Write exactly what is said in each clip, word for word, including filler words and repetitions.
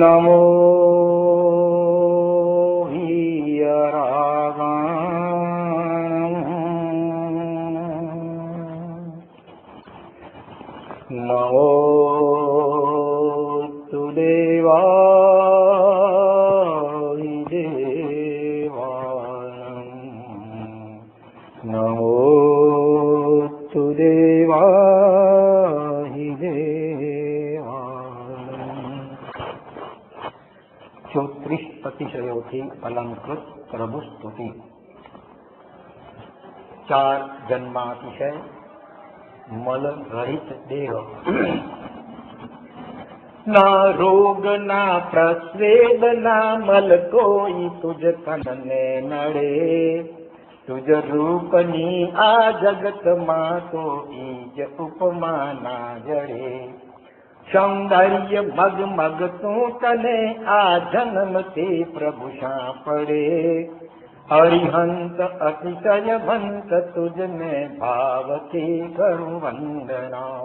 નમો હિયરાગણ નમો તુ દેવાય દેવાય નમો તુ દેવાય દેવાય ચોત્રીસ અતિશયોથી અલંકૃત પ્રભુ સ્તુતિ. ચાર જન્માતિશય, મલ રહિત દેહ, ના રોગ ના પ્રસ્વેદ ના મલ કોઈ તુજ તનને નડે. તુજ રૂપની આ જગતમાં તો ઈજ ઉપમા ના જડે. સૌંદર્ય મગ મગ તું તને આ જન્મથી પ્રભુ સાંપડે. હરિહંત અતિશય ભંત તુજને ભાવથી કરું વંદના.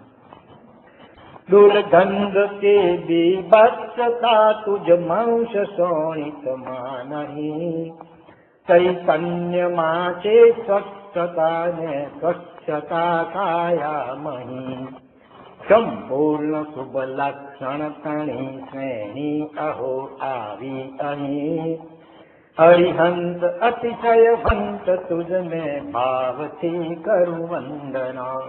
દુર્ગંધ કે બીભત્સતા તુજ મંશ શોણિતમાં નહીં. ચૈતન્યમાં છે સ્વચ્છતા ને સ્વચ્છતા કાયા મહી. સંપૂર્ણ શુભ લક્ષણ તણી શ્રેણી અહો આવી અહીં. હરિહંત અતિશય ભંત તુજને ભાવથી કરું વંદના.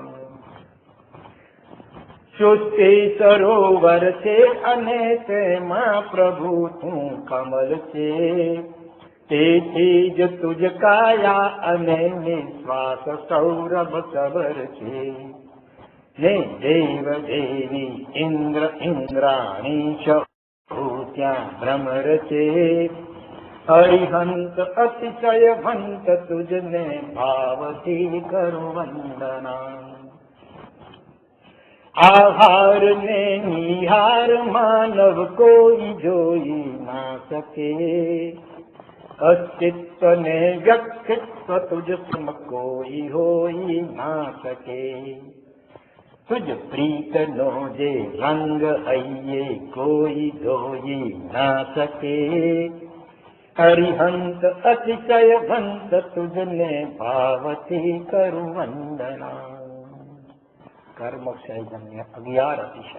સૃષ્ટિ સરોવર છે અને તેમાં પ્રભુ તું કમલ છે. તેથી જ તુજ કાયા અને નિશ્વાસ સૌરભ સબર છે. ને દેવ દેવી ઇન્દ્ર ઇન્દ્રાણી સૌ ત્યાં ભ્રમર છે. હરિહંત અતિશય ભંત તુજને ભાવથી કરું વંદના. આહાર ને નિહાર માનવ કોઈ જોઈ ના શકે. અસ્તિત્વ ને વ્યક્તિત્વ તુજ સમ કોઈ હોઈ ના શકે. તુજ પ્રીત નો જે રંગ હૈયે કોઈ જોઈ ના શકે. હરિહંત અતિશય ભંત તુજને ભાવથી કરું વંદના. કર્મક્ષયજન્ય અગિયાર અતિશય.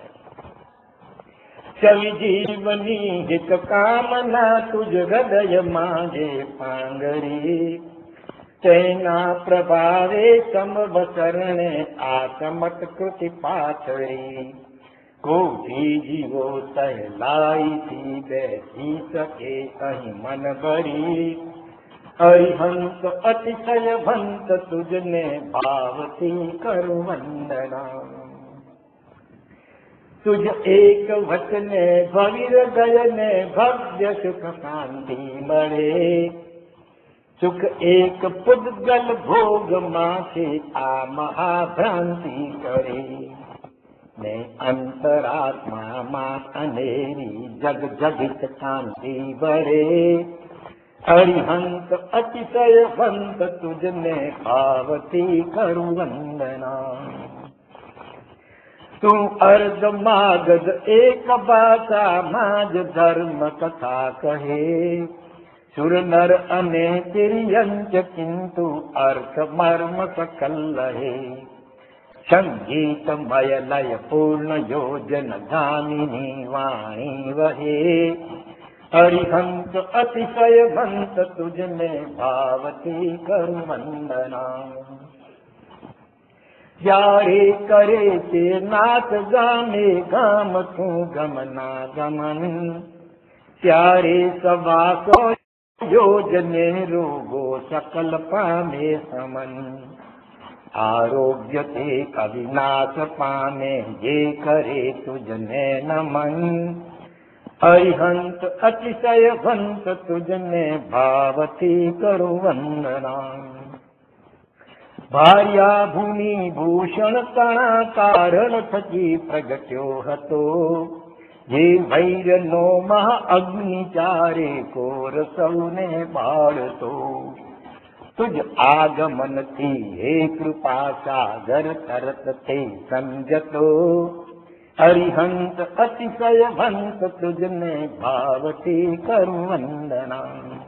ચલી જીવની હિત કામના તુજ હૃદયમાં જે પાંગરી. તેના પ્રભાવે સમવસરણે આ ચમત્કૃતિ પાથરી. કોઈ જીવો સહેલાઈથી બેસી શકે અહીં મન ભરી. હરિહંત અતિશય ભંત તુજને ભાવથી કરું વંદના. તુજ એક વચને ભવિર ગયને ભવ્ય સુખ શાંતિ મળે. સુખ એક પુદ્ગલ ભોગમાં છે આ મહાભ્રાંતિ કરે. ને અંતરાત્મામાં અનેરી જગ જગત શાંતિ ભરે. હરિહંત અતિશય ભંત તુજને ભાવથી કરું વંદના. તું અર્ધ માગધ એક ભાષામાં જ ધર્મ કથા કહે. સુર નર અને તિર્યંચ કિંતુ અર્થ મર્મ સકલ રહે. સંગીતમય લય પૂર્ણ યોજન ગામિની વાણી વહે. હરિહંત અતિશય ભંત તુજને ભાવથી કરું વંદના. જ્યારે કરે છે નાથ ગામે ગામ તું ગમના ગમન. ત્યારે સવાસો યોજને રોગો સકલ પામે સમન. આરોગ્ય તે અવિનાશ પામે જે કરે તુજને નમન. હરિહંત અતિશય ભંત તુજને ભાવથી કરું વંદના. ભાર્યા ભૂમિ ભૂષણ તણા કારણ થકી પ્રગટ્યો હતો. જે વૈરનો મહા અગ્નિ ચારે કોર સૌને બાળતો. તુજ આગમનથી હે કૃપા સાગર તરત તે સમજતો. अरिहंत अतिशय भंत तुझने भावती करूं वंदना।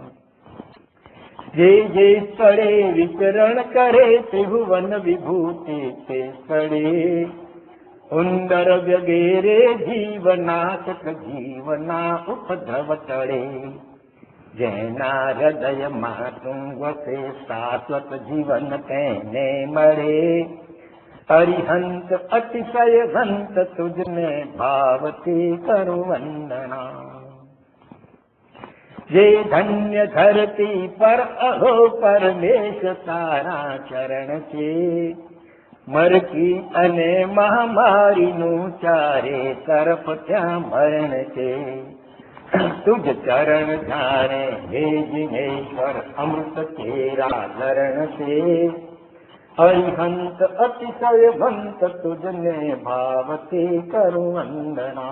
जे जे स्थळे विचरण करे त्रिभुवन विभूति ते स्थळे उंदर वगैरे जीवनाशक जीवना उपद्रव तळे जैना हृदय मातुं वसे शाश्वत जीवन तेने मळे अरिहंत अतिशय भंत तुझने भावती करूं वंदना। जे धन्य धरती पर अहो परमेश तारा चरण छे मरकी अने महामारी नु चारे तरफ त्या मरण छे तुझ चरण जाने हे जिनेश्वर अमृत तेरा धरण छे अरिहंत अतिशय भंत तुझने भावती करूं वंदना।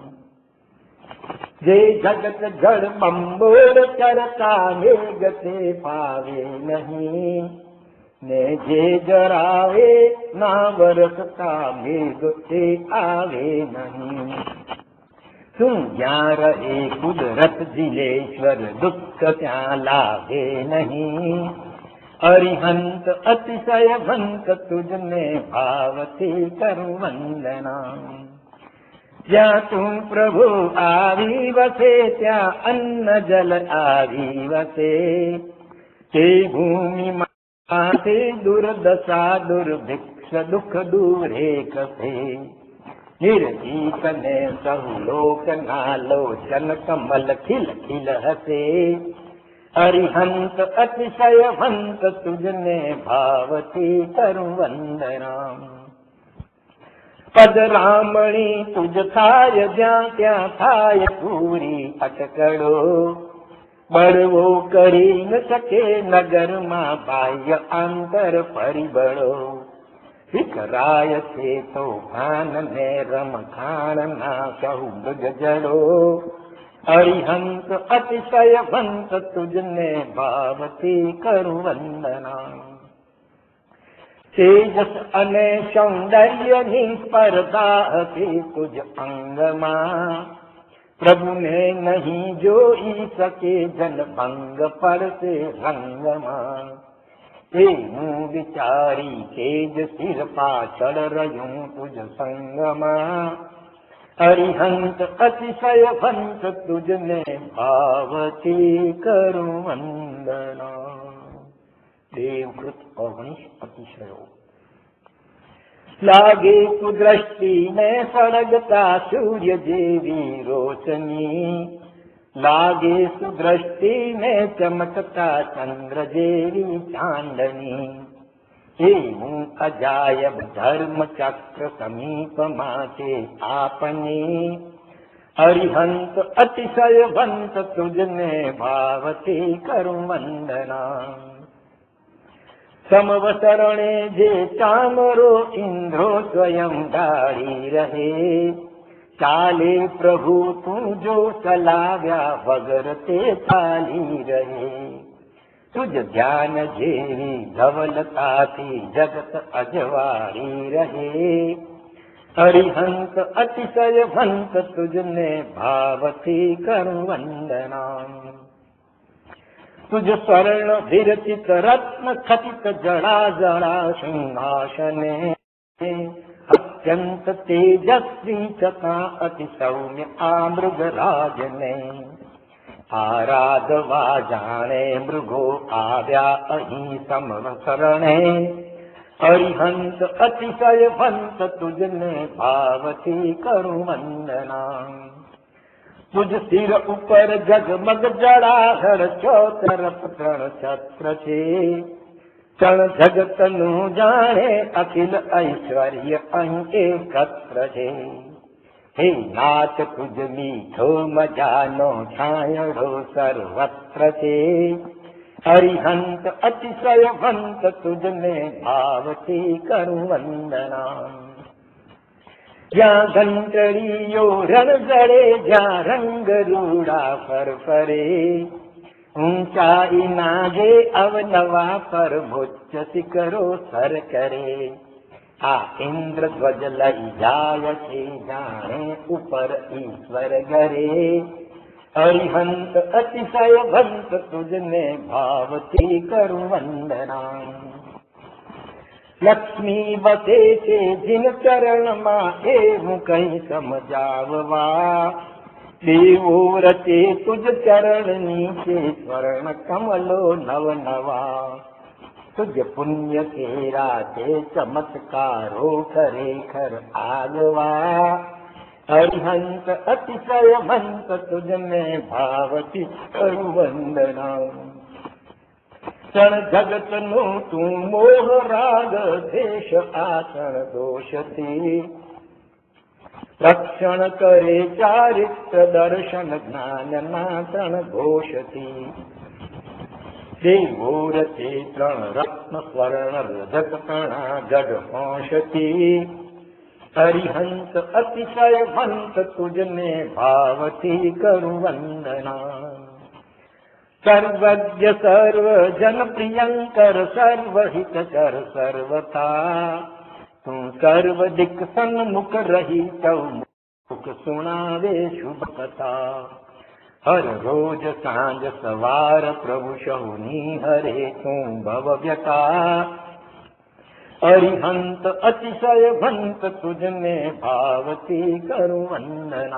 जे जगत जड़ बंबोर चरता मेघते पावे नहीं ने जे जरावे ना बरसता मेघ ते आवे नहीं। तू ज्ञान रहे कुदरत जिलेश्वर दुख त्या लागे नहीं अरिहंत अतिशय भंत तुझने भावती करूं वंदना। ज्या तू प्रभु आवी वसे त्या अन्न जल आवी वसे ते भूमि माते दुर्दशा दुर्भिक्ष दुख दूरे कसे निर्जीत ने सहु लोक नालोचन कमल खिल खिल हसे अरिहंत अतिशय भंत तुझने भावती करूं वंदना। पद रामणी तुझ थाय ज्या त्या थाय पूरी अटकड़ो बड़वो करी न सके नगर मां बाह्य अंतर परिबड़ो विकराय छे तो भान ने रमखाण ना कहू मृग जड़ो अरिहंत अतिशय भंत तुझने भावती करूं वंदना। तेजस अने सौंदर्य स्पर्धा थी तुझ अंगमा प्रभु ने नहीं जोई सके जन भंग पर से रंगमा ते हूँ विचारी तेज सिर पाचड़ रयूं तुझ संगमा अरिहंत अतिशय भंत तुझने भावती करूं वंदना। देवकृत ओगनीस अतिशयो लागे कुदृष्टि में सड़गता सूर्य जेवी रोशनी लागे सुदृष्टि में चमकता चंद्र जेवी चांदनी हे हूँ अजायब धर्म चक्र समीप माते आपने अरिहंत अतिशय भंत तुझने भावती करूं वंदना। समवसरणे जे चामरो इंद्रो स्वयं डारी रहे चाले प्रभु तू जो चलाव्या वगर ते चाली रहे तुझ ध्यान जेवी धवलता थी जगत अजवारी रहे अरिहंत अतिशय भंत तुझने भावती करूं वंदना। तुझ स्वर्ण विरचित रत्न खचित जड़ा जड़ा सिंहासने अत्यंत तेजस्वी चका अति सौम्य आमृग राजने आराधवा जाने मृगो आव्या अही समवसरणे अरिहंत अतिशय भंत तुझने भावती करूं वंदना। तुझ सिर ऊपर जगमग जड़ाधर चौतरफ तरण छत्र छे तण जगत नु जाने अखिल ऐश्वर्य अहीं एकत्र छे हे नाथ तुझ मीठो मजानो छायड़ो सर्वत्र छे अरिहंत अतिशय भंत तुझने भावती करूं वंदना। ज्या घंटड़ियो रण जड़े ज्या रंग रूड़ा फर फरे ऊंचाई नागे अवनवा पर मुच्च शिखरो सर करे आ इंद्र ध्वज लई जाय छे जाने ऊपर ईश्वर घरे। अरिहंत अतिशयवंत तुझने भावती करूं वंदना। लक्ष्मी बसे छे जिन चरण मां एवं कहीं समझाववा। देवो रचे तुझ चरण नीचे स्वर्ण कमलो नव नवा। तुझ पुण्य के राते चमत्कारो करे खर आगवा। अरिहंत अतिशयवंत तुझ में भावती करूं वंदना। क्षण जगत नु तू मोह राग देश आचरण दोषती। रक्षण करे चारित्र दर्शन ज्ञान नाचन घोषती। देवो रचे तृण रत्न स्वर्ण रजत कणा गढ़ होशती। अरिहंत अतिशयवंत तुझने भावती करूं वंदना। सर्वज्ञ सर्व जन प्रियंकर सर्वहितकर सर्वथा। तू सर्व दिक सन्मुख रही तव मुख सुनावे शुभ कथा। हर रोज सांझ सवार प्रभु शहुनी हरे तू भव व्यथा। अरिहंत अतिशयवंत तुझने भावती करूं वंदना।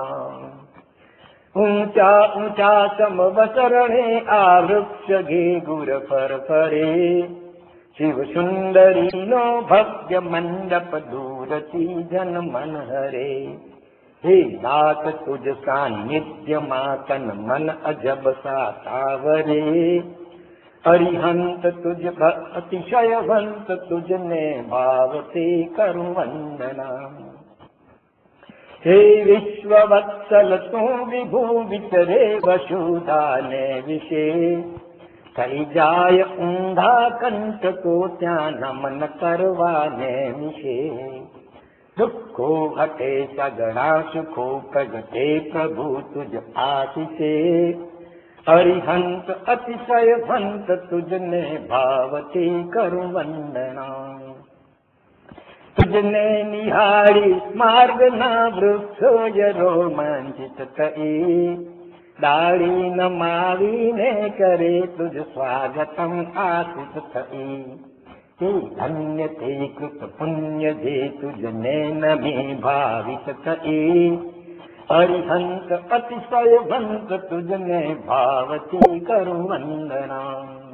ऊंचा ऊंचा समवसरणे आ वृक्ष घे गुर फर फरे। शिव सुंदरी नो भव्य मंडप दूरती जन मन हरे। हे नाथ तुझ सान्निध्य मातन मन अजब सा सावरे। अरिहंत तुझ अतिशयवंत तुझने भावते करूं वंदना। हे विश्ववत्सल तू विभू विचरे वसुधा ने विषे। कई जाय ऊंधा कंठ को त्या नमन करवाने मिशे। दुखो हटे सगड़ा सुखो प्रगटे प्रभु तुझ आशीषे। अरिहंत अतिशयवंत तुझने भावती करूं वंदना। तुझने निहारी मार्ग ना वृक्षो य रोमांचित कई। डाली नमावी ने करे तुझ स्वागतम आशित थई। हे धन्य ते कृत पुण्य जे तुझने नमी भावित थई। अरिहंत अतिशयवंत तुझने भावती करूं वंदना।